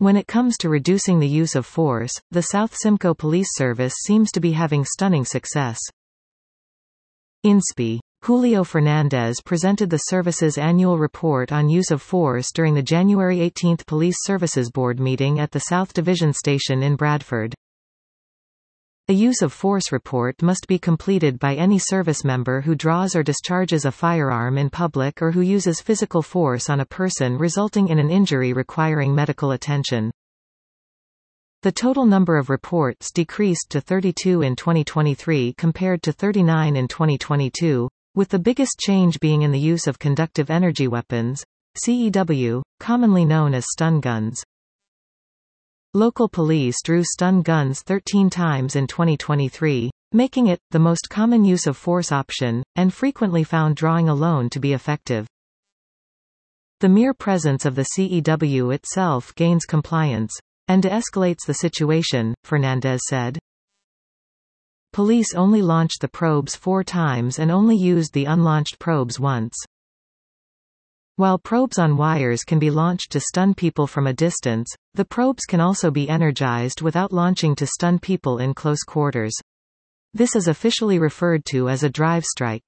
When it comes to reducing the use of force, the South Simcoe Police Service seems to be having stunning success. INSPE. Julio Fernandez presented the service's annual report on use of force during the January 18 Police Services Board meeting at the South Division Station in Bradford. A use of force report must be completed by any service member who draws or discharges a firearm in public or who uses physical force on a person resulting in an injury requiring medical attention. The total number of reports decreased to 32 in 2023 compared to 39 in 2022, with the biggest change being in the use of conductive energy weapons, CEW, commonly known as stun guns. Local police drew stun guns 13 times in 2023, making it the most common use of force option, and frequently found drawing alone to be effective. The mere presence of the CEW itself gains compliance, and de-escalates the situation, Fernandez said. Police only launched the probes 4 times and only used the unlaunched probes once. While probes on wires can be launched to stun people from a distance, the probes can also be energized without launching to stun people in close quarters. This is officially referred to as a drive strike.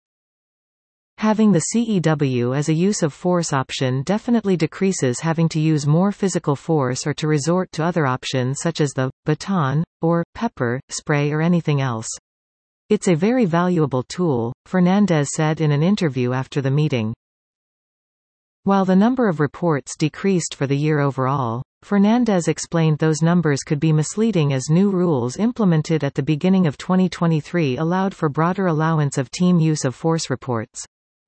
Having the CEW as a use of force option definitely decreases having to use more physical force or to resort to other options such as the baton, or pepper spray or anything else. It's a very valuable tool, Fernandez said in an interview after the meeting. While the number of reports decreased for the year overall, Fernandez explained those numbers could be misleading as new rules implemented at the beginning of 2023 allowed for broader allowance of team use of force reports.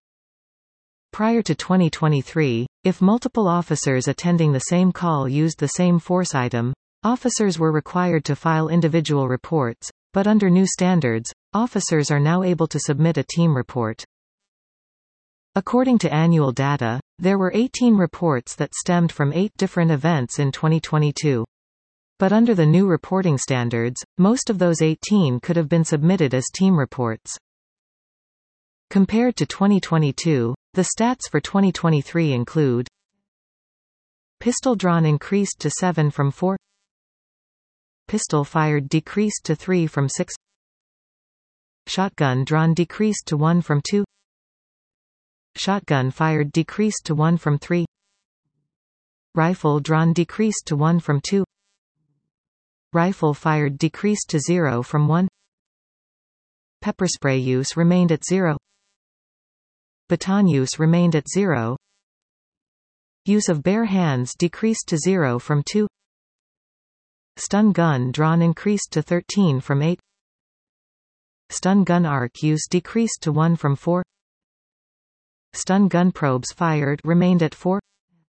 Prior to 2023, if multiple officers attending the same call used the same force item, officers were required to file individual reports, but under new standards, officers are now able to submit a team report. According to annual data, there were 18 reports that stemmed from 8 different events in 2022. But under the new reporting standards, most of those 18 could have been submitted as team reports. Compared to 2022, the stats for 2023 include: pistol drawn increased to 7 from 4, pistol fired decreased to 3 from 6, shotgun drawn decreased to 1 from 2, shotgun fired decreased to 1 from 3, rifle drawn decreased to 1 from 2, rifle fired decreased to 0 from 1, pepper spray use remained at 0, baton use remained at 0, use of bare hands decreased to 0 from 2, stun gun drawn increased to 13 from 8, stun gun arc use decreased to 1 from 4, stun gun probes fired remained at 4,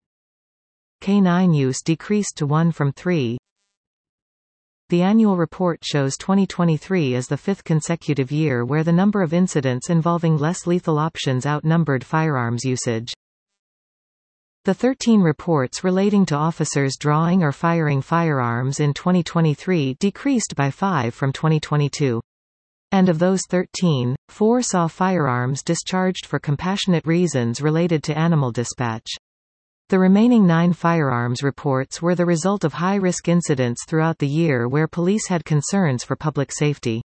K9 use decreased to 1 from 3. The annual report shows 2023 as the 5th consecutive year where the number of incidents involving less lethal options outnumbered firearms usage. The 13 reports relating to officers drawing or firing firearms in 2023 decreased by 5 from 2022. And of those 13, 4 saw firearms discharged for compassionate reasons related to animal dispatch. The remaining 9 firearms reports were the result of high-risk incidents throughout the year where police had concerns for public safety.